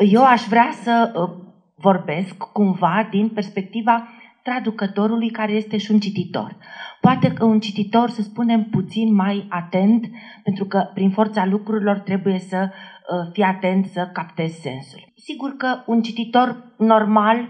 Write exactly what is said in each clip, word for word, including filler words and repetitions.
Eu aș vrea să vorbesc cumva din perspectiva traducătorului care este și un cititor. Poate că un cititor, să spunem, puțin mai atent, pentru că prin forța lucrurilor trebuie să fie atent să captezi sensul. Sigur că un cititor normal,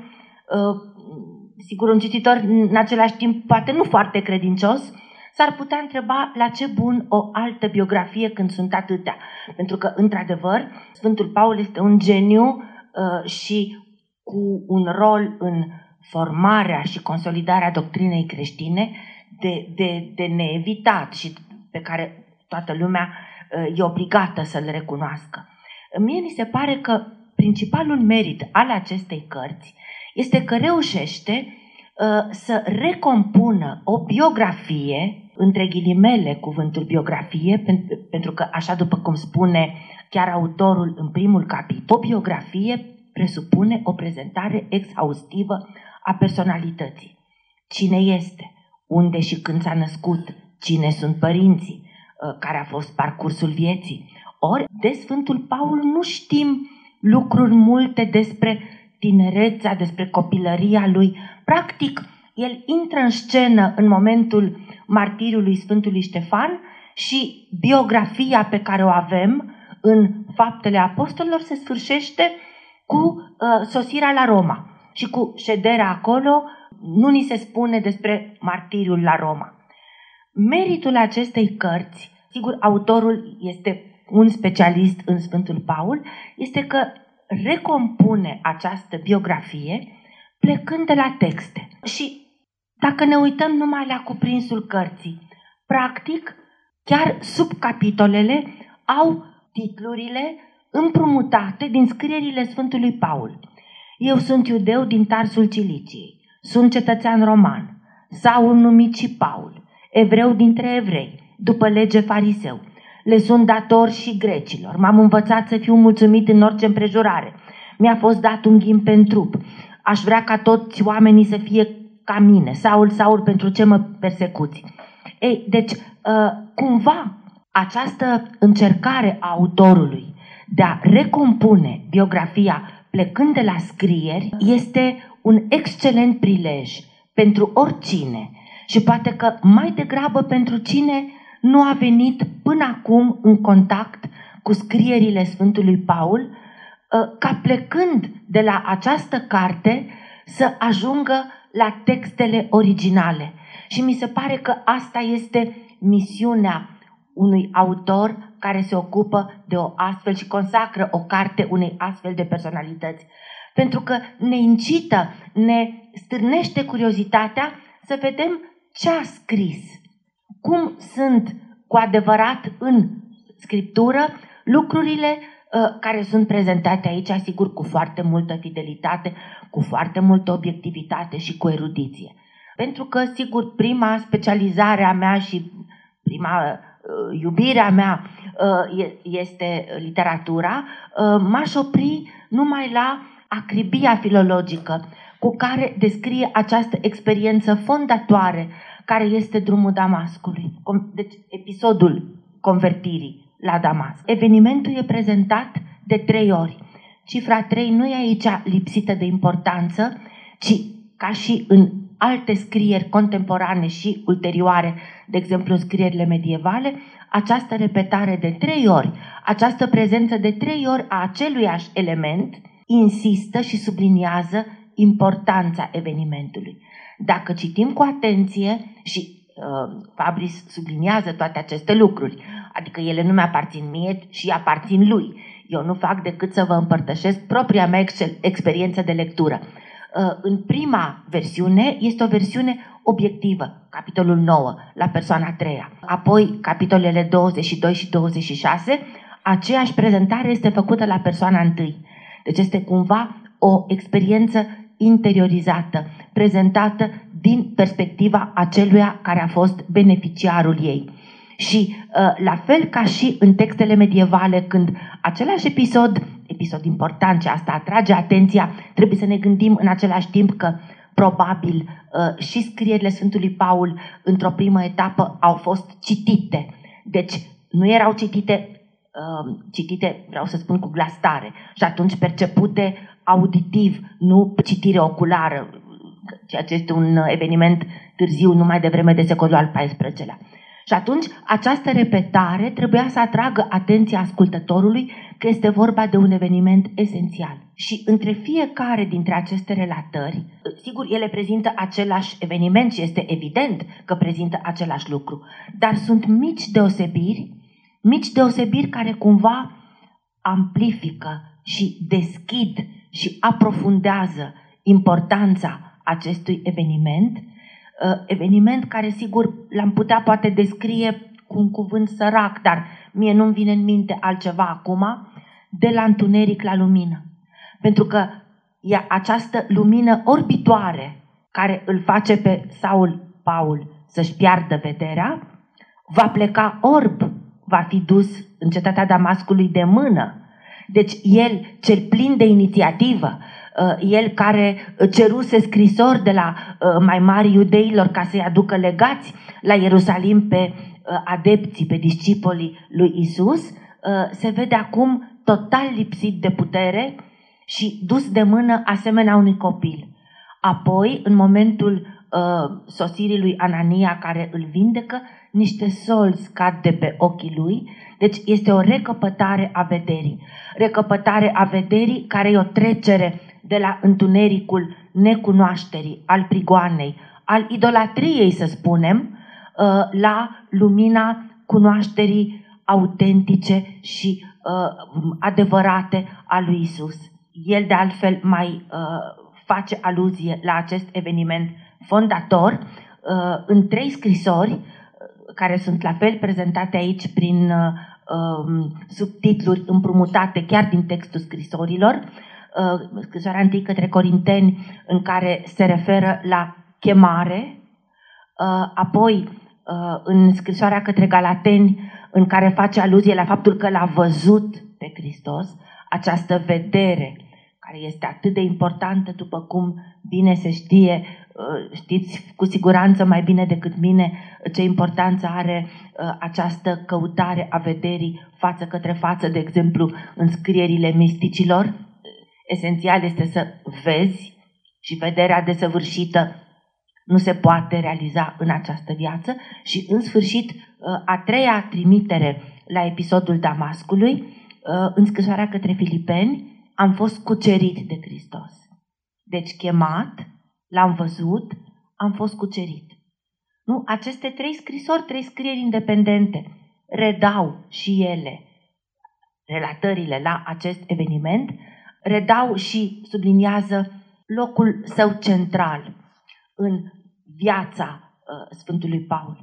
sigur un cititor în același timp poate nu foarte credincios, s-ar putea întreba la ce bun o altă biografie când sunt atâtea. Pentru că, într-adevăr, Sfântul Paul este un geniu uh, și cu un rol în formarea și consolidarea doctrinei creștine de, de, de neevitat și pe care toată lumea uh, e obligată să-l recunoască. Mie mi se pare că principalul merit al acestei cărți este că reușește uh, să recompună o biografie, între ghilimele cuvântul biografie, pentru, pentru că, așa după cum spune chiar autorul în primul capitol, o biografie presupune o prezentare exhaustivă a personalității. Cine este? Unde și când s-a născut? Cine sunt părinții? Care a fost parcursul vieții? Ori, de Sfântul Paul nu știm lucruri multe despre tinerețea, despre copilăria lui. Practic, el intră în scenă în momentul martiriului Sfântului Ștefan și biografia pe care o avem în Faptele Apostolilor se sfârșește cu uh, sosirea la Roma și cu șederea acolo. Nu ni se spune despre martiriul la Roma. Meritul acestei cărți, sigur, autorul este un specialist în Sfântul Paul, este că recompune această biografie plecând de la texte. Și dacă ne uităm numai la cuprinsul cărții, practic, chiar subcapitolele au titlurile împrumutate din scrierile Sfântului Paul. Eu sunt iudeu din Tarsul Ciliciei, sunt cetățean roman, Saul numit și Paul, evreu dintre evrei, după lege fariseu, le sunt dator și grecilor, m-am învățat să fiu mulțumit în orice împrejurare, mi-a fost dat un ghim pe trup, aș vrea ca toți oamenii să fie ca mine, Saul, Saul, pentru ce mă persecuți? Ei, deci, cumva, această încercare a autorului de a recompune biografia plecând de la scrieri este un excelent prilej pentru oricine și poate că mai degrabă pentru cine nu a venit până acum în contact cu scrierile Sfântului Paul, ca plecând de la această carte să ajungă la textele originale. Și mi se pare că asta este misiunea unui autor care se ocupă de o astfel și consacră o carte unei astfel de personalități. Pentru că ne incită, ne stârnește curiozitatea să vedem ce a scris, cum sunt cu adevărat în Scriptură lucrurile uh, care sunt prezentate aici, asigur, cu foarte multă fidelitate, cu foarte multă obiectivitate și cu erudiție. Pentru că, sigur, prima specializare a mea și prima uh, iubirea mea uh, este literatura, uh, m-aș opri numai la acribia filologică cu care descrie această experiență fondatoare care este drumul Damascului, deci episodul convertirii la Damasc. Evenimentul e prezentat de trei ori. Cifra trei nu e aici lipsită de importanță, ci ca și în alte scrieri contemporane și ulterioare, de exemplu în scrierile medievale, această repetare de trei ori, această prezență de trei ori a aceluiași element, insistă și subliniază importanța evenimentului. Dacă citim cu atenție și uh, Fabris subliniază toate aceste lucruri, adică ele nu mi-aparțin mie și aparțin lui. Eu nu fac decât să vă împărtășesc propria mea experiență de lectură. Uh, în prima versiune este o versiune obiectivă, capitolul nouă, la persoana a treia. Apoi, capitolele douăzeci și doi și douăzeci și șase, aceeași prezentare este făcută la persoana întâi. Deci este cumva o experiență interiorizată, prezentată din perspectiva aceluia care a fost beneficiarul ei. Și la fel ca și în textele medievale, când același episod, episod important și asta atrage atenția, trebuie să ne gândim în același timp că probabil și scrierile Sfântului Paul într-o primă etapă au fost citite. Deci nu erau citite citite, vreau să spun, cu glas tare și atunci percepute auditiv, nu citire oculară, ceea ce este un eveniment târziu, numai de vreme de secolul al paisprezecelea. Și atunci această repetare trebuia să atragă atenția ascultătorului că este vorba de un eveniment esențial. Și între fiecare dintre aceste relatări, sigur, ele prezintă același eveniment și este evident că prezintă același lucru, dar sunt mici deosebiri, mici deosebiri care cumva amplifică și deschid și aprofundează importanța acestui eveniment, eveniment care, sigur, l-am putea poate descrie cu un cuvânt sărac, dar mie nu-mi vine în minte altceva acum, de la întuneric la lumină. Pentru că e această lumină orbitoare care îl face pe Saul Paul să-și piardă vederea, va pleca orb, va fi dus în cetatea Damascului de mână. Deci el, cel plin de inițiativă, el care ceruse scrisori de la mai mari iudeilor ca să-i aducă legați la Ierusalim pe adepții, pe discipolii lui Isus, se vede acum total lipsit de putere și dus de mână asemenea unui copil. Apoi, în momentul sosirii lui Anania care îl vindecă, niște solzi cad de pe ochii lui. Deci este o recăpătare a vederii. Recăpătare a vederii care e o trecere de la întunericul necunoașterii, al prigoanei, al idolatriei, să spunem, la lumina cunoașterii autentice și adevărate a lui Isus. El, de altfel, mai face aluzie la acest eveniment fondator în trei scrisori, care sunt la fel prezentate aici prin subtitluri împrumutate chiar din textul scrisorilor. Scrisoarea întâi către Corinteni, în care se referă la chemare, apoi în scrisoarea către Galateni, în care face aluzie la faptul că l-a văzut pe Hristos, această vedere care este atât de importantă, după cum bine se știe, știți cu siguranță mai bine decât mine ce importanță are această căutare a vederii față către față, de exemplu în scrierile misticilor. Esențial este să vezi și vederea desăvârșită nu se poate realiza în această viață. Și în sfârșit, a treia trimitere la episodul Damascului, în scrisoarea către Filipeni, am fost cucerit de Hristos. Deci chemat, l-am văzut, am fost cucerit. Nu? Aceste trei scrisori, trei scrieri independente, redau și ele relatările la acest eveniment, redau și subliniază locul său central în viața uh, Sfântului Paul.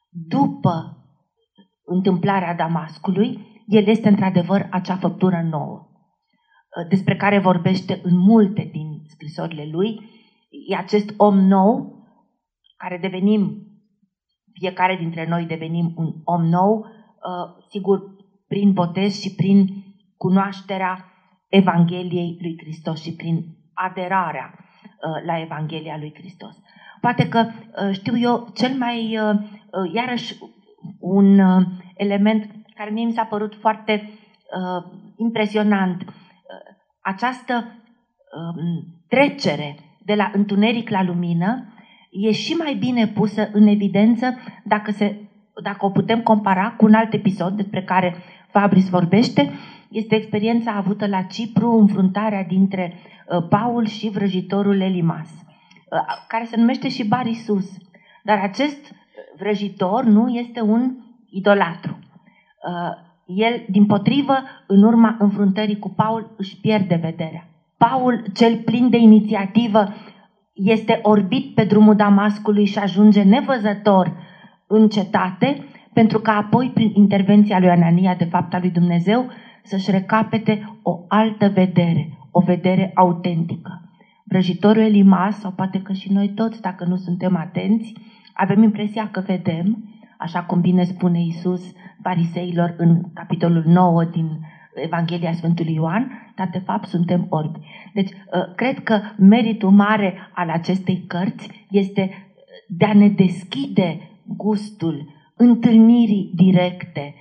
După întâmplarea Damascului, el este într-adevăr acea făptură nouă, uh, despre care vorbește în multe din scrisorile lui. E acest om nou, care devenim, fiecare dintre noi devenim un om nou, uh, sigur, prin botez și prin cunoașterea Evangheliei lui Hristos și prin aderarea uh, la Evanghelia lui Hristos. Poate că, uh, știu eu, cel mai, uh, uh, iarăși, un uh, element care mie mi s-a părut foarte uh, impresionant, uh, această uh, trecere de la întuneric la lumină e și mai bine pusă în evidență dacă, se, dacă o putem compara cu un alt episod despre care Fabris vorbește. Este experiența avută la Cipru, înfruntarea dintre uh, Paul și vrăjitorul Elimas, uh, care se numește și Bar Isus. Dar acest vrăjitor nu este un idolatru. Uh, el, dimpotrivă, în urma înfruntării cu Paul, își pierde vederea. Paul, cel plin de inițiativă, este orbit pe drumul Damascului și ajunge nevăzător în cetate, pentru că apoi, prin intervenția lui Anania, de fapt a lui Dumnezeu, să-și recapete o altă vedere, o vedere autentică. Vrăjitorul Elimas, sau poate că și noi toți, dacă nu suntem atenți, avem impresia că vedem, așa cum bine spune Iisus fariseilor în capitolul nouă din Evanghelia Sfântului Ioan, dar de fapt suntem orbi. Deci, cred că meritul mare al acestei cărți este de a ne deschide gustul întâlnirii directe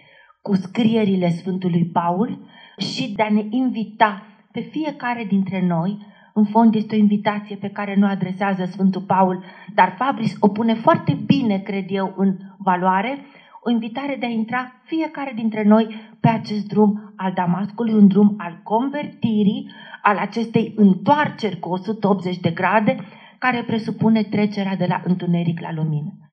cu scrierile Sfântului Paul și de a ne invita pe fiecare dintre noi. În fond este o invitație pe care nu adresează Sfântul Paul, dar Fabris o pune foarte bine, cred eu, în valoare, o invitare de a intra fiecare dintre noi pe acest drum al Damascului, un drum al convertirii, al acestei întoarceri cu o sută optzeci de grade, care presupune trecerea de la întuneric la lumină.